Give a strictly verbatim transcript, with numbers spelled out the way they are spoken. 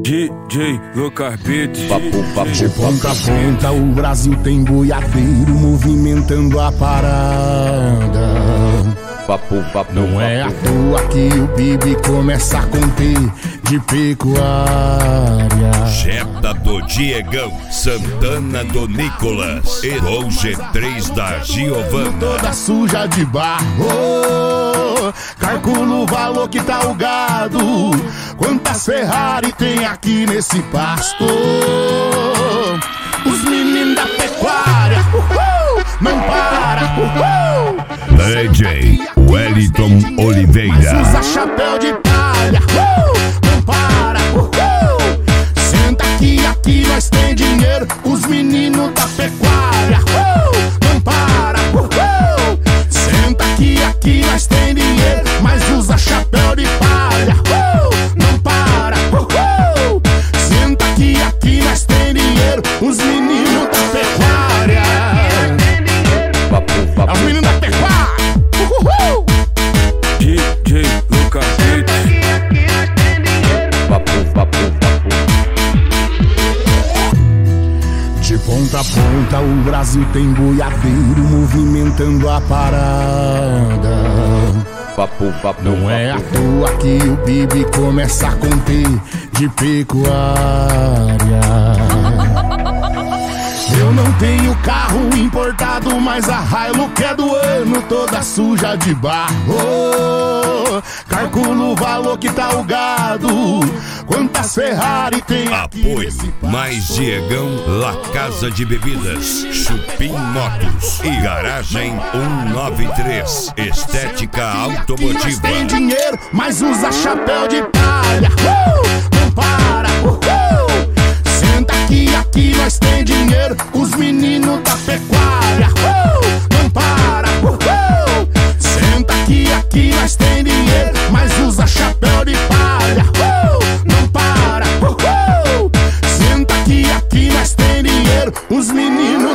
D J Lucas Beats. Papo, papo, de ponta a ponta o Brasil tem boiadeiro movimentando a parada. Papo, papo, não papo. é à toa que o Bibi começa a conter de pecuária. Jetta do Diegão, Santana do Nicolas e o G três da Giovana. Toda suja de barro, calcula o valor que tá o gado. Quantas Ferrari tem aqui nesse pasto? Os meninos da pecuária, uhul, não para, uhul. D J Wellington Oliveira. Mas usa chapéu de palha, uhul, não para, uhul. Senta aqui, aqui nós tem dinheiro. Os meninos da pecuária, uhul, não para, uhul. Senta aqui, aqui nós tem dinheiro. Mas usa chapéu de palha, uhul, não para, uhul. Senta aqui, aqui nós tem dinheiro. Os meninos da pecuária. Papo, papo. É os meninos da pecuária, uhul. D J Lucas Beats. Papo, papo, papo. De ponta a ponta o Brasil tem boiadeiro movimentando a parada. Papo, papo, Não é à papo. toa que o Bibi começa a conter de pecuária. Eu não tenho carro importado, mas a Hilux é do ano, toda suja de barro. Calculo o valor que tá o gado. Quantas Ferrari tem aqui Apoio nesse pasto? Mais Diegão, La Casa de Bebidas, Chupim Motos e Garagem cento e noventa e três, Estética Automotiva. Tem dinheiro, mas usa chapéu de palha, uh, não para, uhul. Senta aqui, aqui nós tem dinheiro. Os meninos da pecuária, uh, não para, uhul. Senta aqui, aqui nós tem dinheiro. Mas usa chapéu de palha, uh, não para, uhul. Senta aqui, aqui nós tem dinheiro. Os meninos